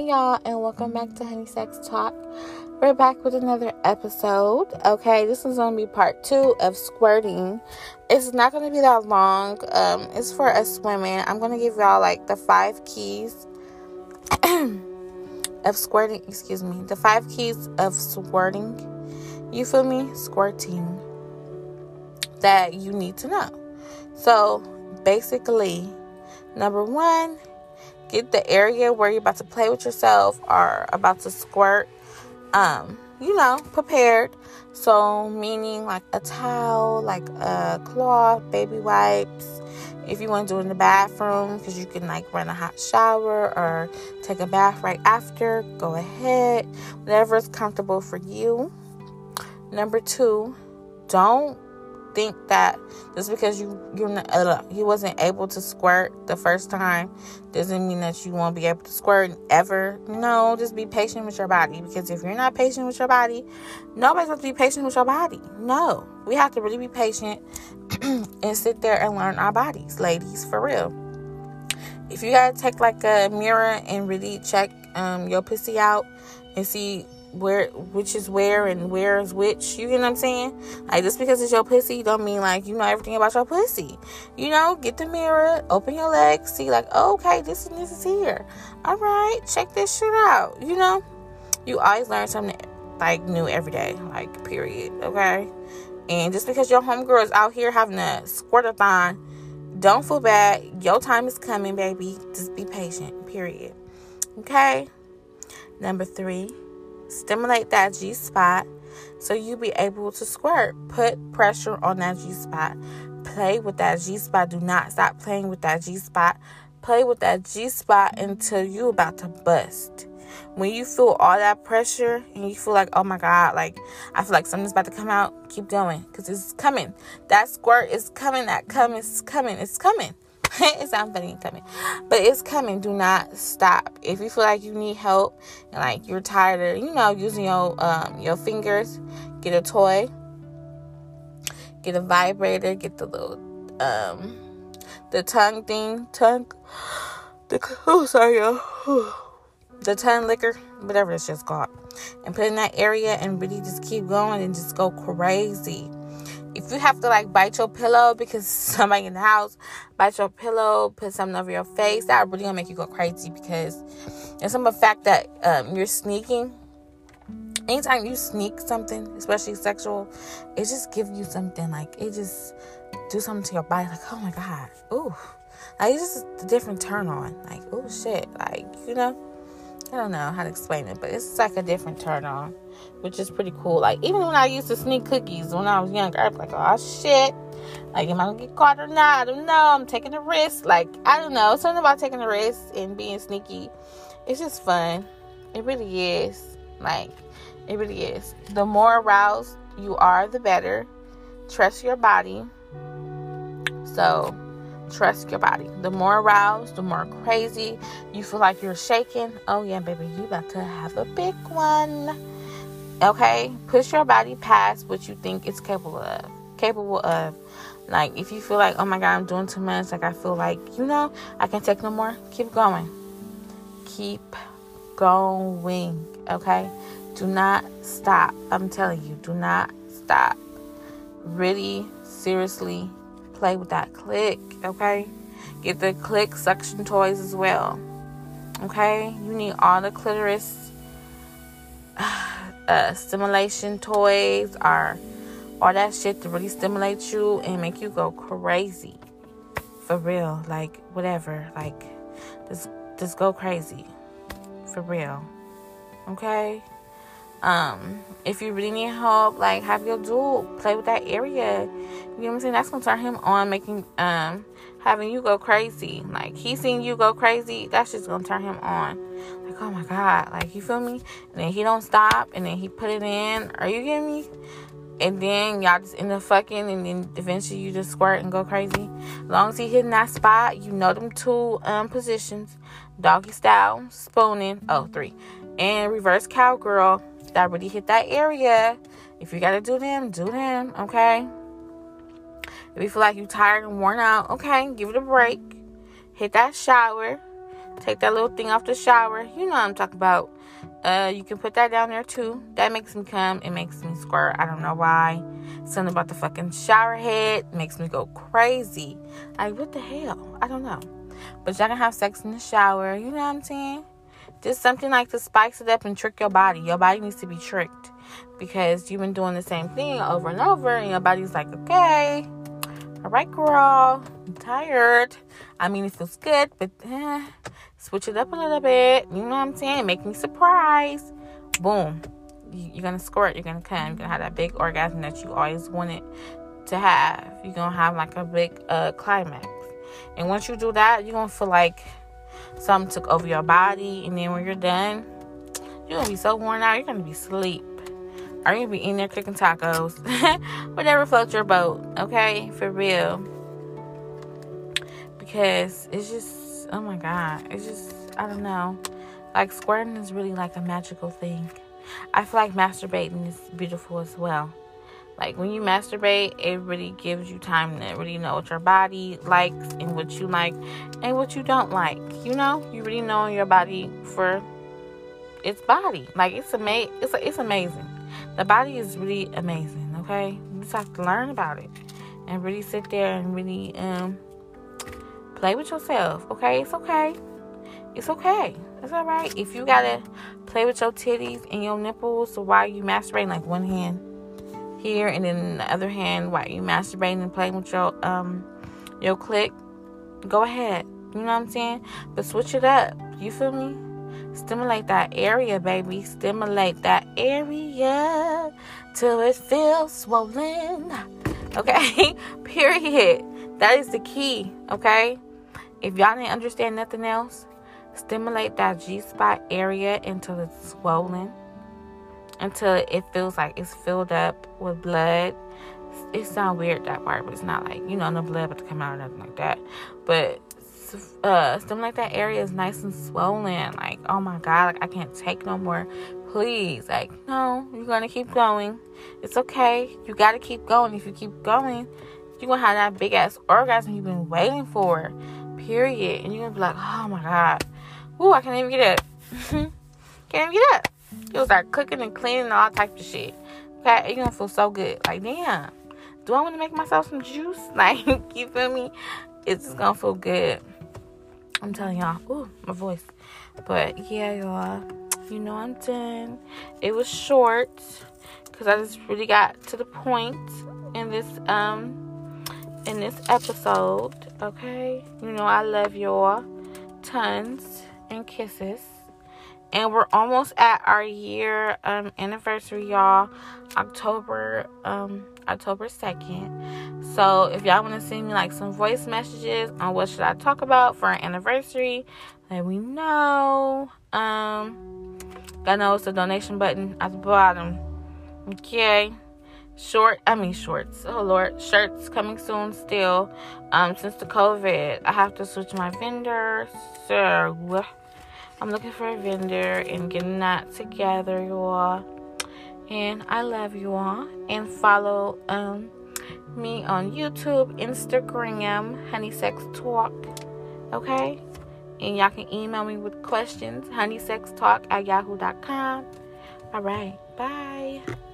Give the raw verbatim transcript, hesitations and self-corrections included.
Hey y'all, and welcome back to Honey Sex Talk. We're back with another episode. Okay, this is going to be part two of squirting. It's not going to be that long. Um, it's for us women. I'm going to give y'all like the five keys of squirting. Excuse me, the five keys of squirting. You feel me? Squirting that you need to know. So basically, number one, get the area where you're about to play with yourself or about to squirt, um, you know, prepared. So, meaning like a towel, like a cloth, baby wipes. If you want to do it in the bathroom, because you can like run a hot shower or take a bath right after, go ahead. Whatever is comfortable for you. Number two, don't think that just because you you uh, you wasn't able to squirt the first time doesn't mean that you won't be able to squirt ever. No, just be patient with your body, because if you're not patient with your body, nobody's going to be patient with your body. No, we have to really be patient and sit there and learn our bodies, ladies, for real. If you gotta take like a mirror and really check um your pussy out and see where which is where and where is which, you get what I'm saying? Like, just because it's your pussy don't mean like you know everything about your pussy. You know, get the mirror, open your legs, see like, oh, okay, this and this is here. All right, check this shit out. You know, you always learn something like new every day, like period. Okay, and just because your homegirl is out here having a squirt-a-thon, don't feel bad. Your time is coming, baby. Just be patient, period. Okay. Number three, stimulate that G-spot so you be able to squirt. Put pressure on that G-spot. Play with that G-spot. Do not stop playing with that G-spot. Play with that G-spot until you about to bust. When you feel all that pressure and you feel like, oh my God, like I feel like something's about to come out, keep going, because it's coming. That squirt is coming. That cum is coming. It's coming. It sounds funny coming, but it's coming. Do not stop. If you feel like you need help and like you're tired of, you know, using your um your fingers, get a toy, get a vibrator, get the little um the tongue thing, tongue the oh sorry y'all, the tongue liquor, whatever it's just called, and put it in that area and really just keep going and just go crazy. If you have to like bite your pillow because somebody in the house, bite your pillow, put something over your face, that really gonna make you go crazy, because it's some of the fact that um, you're sneaking. Anytime you sneak something, especially sexual, it just gives you something, like it just do something to your body, like, oh my God, ooh, like it's just a different turn on, like, oh shit, like, you know, I don't know how to explain it, but it's like a different turn on, which is pretty cool. Like, even when I used to sneak cookies when I was younger, I was like, oh shit, like, am I gonna get caught or not? I don't know. I'm taking a risk. Like, I don't know, something about taking a risk and being sneaky, it's just fun. It really is. Like, it really is. The more aroused you are, the better. Trust your body. So trust your body. The more aroused, the more crazy you feel like you're shaking. Oh yeah, baby, you about to have a big one. Okay, push your body past what you think it's capable of. Capable of. Like, if you feel like, oh my God, I'm doing too much. Like, I feel like, you know, I can't take no more. Keep going. Keep going. Okay, do not stop. I'm telling you, do not stop. Really, seriously, play with that click. Okay, get the click suction toys as well. Okay, you need all the clitoris uh, stimulation toys, or all that shit to really stimulate you and make you go crazy. For real, like whatever, like just just go crazy. For real, okay. Um, if you really need help, like have your dude play with that area. You know what I'm saying? That's gonna turn him on, making um having you go crazy. Like, he seeing you go crazy, that's just gonna turn him on. Like, oh my God, like, you feel me? And then he don't stop, and then he put it in. Are you getting me? And then y'all just end up fucking, and then eventually you just squirt and go crazy. As long as he hitting that spot, you know them two um positions: doggy style, spooning, oh three, and reverse cowgirl. That really hit that area. If you gotta do them, do them, okay? If you feel like you're tired and worn out, okay, give it a break. Hit that shower. Take that little thing off the shower. You know what I'm talking about. Uh, you can put that down there too. That makes me come. It makes me squirt. I don't know why. Something about the fucking shower head makes me go crazy. Like, what the hell? I don't know. But y'all can have sex in the shower. You know what I'm saying? Just something like to spice it up and trick your body. Your body needs to be tricked. Because you've been doing the same thing over and over. And your body's like, okay. All right, girl. I'm tired. I mean, it feels good. But eh, switch it up a little bit. You know what I'm saying? Make me surprised. Boom. You're going to squirt. You're going to come. You're going to have that big orgasm that you always wanted to have. You're going to have like a big uh, climax. And once you do that, you're going to feel like something took over your body. And then when you're done, you're going to be so worn out. You're going to be asleep. Or you're going to be in there cooking tacos. Whatever floats your boat. Okay? For real. Because it's just, oh my God. It's just, I don't know. Like, squirting is really like a magical thing. I feel like masturbating is beautiful as well. Like, when you masturbate, it really gives you time to really know what your body likes and what you like and what you don't like. You know? You really know your body for its body. Like, it's, ama- it's, it's amazing. The body is really amazing, okay? You just have to learn about it and really sit there and really um play with yourself, okay? It's okay. It's okay. It's all right. If you gotta play with your titties and your nipples while you masturbating, like one hand here and then the other hand while you masturbating and playing with your um your clit, go ahead. You know what I'm saying? But switch it up. You feel me? Stimulate that area, baby. Stimulate that area till it feels swollen. Okay? Period. That is the key. Okay? If y'all didn't understand nothing else, stimulate that G-spot area until it's swollen. Until it feels like it's filled up with blood. It sounds weird, that part, but it's not like, you know, no blood about to come out or nothing like that. But uh, stimulate that area is nice and swollen. Like, oh my God, like I can't take no more. Please, like, no, you're gonna keep going. It's okay. You gotta keep going. If you keep going, you're gonna have that big ass orgasm you've been waiting for. Period. And you're gonna be like, oh my God. Ooh, I can't even get up. Can't even get up. You'll start cooking and cleaning and all types of shit. Okay? You're gonna feel so good. Like, damn. Do I want to make myself some juice? Like, you feel me? It's just gonna feel good. I'm telling y'all. Ooh, my voice. But yeah, y'all. You know I'm done. It was short. Because I just really got to the point in this, um, in this episode. Okay? You know I love y'all. Tons and kisses. And we're almost at our year um, anniversary, y'all. October, um, October second. So if y'all want to send me like some voice messages on what should I talk about for our anniversary, let me know. Um, I know it's the donation button at the bottom. Okay. Short, I mean shorts. Oh Lord, shirts coming soon still. Um, since the COVID, I have to switch my vendor. So I'm looking for a vendor and getting that together, y'all. And I love you all. And follow um me on YouTube, Instagram, Honey Sex Talk. Okay? And y'all can email me with questions, honeysextalk at yahoo dot com. All right. Bye.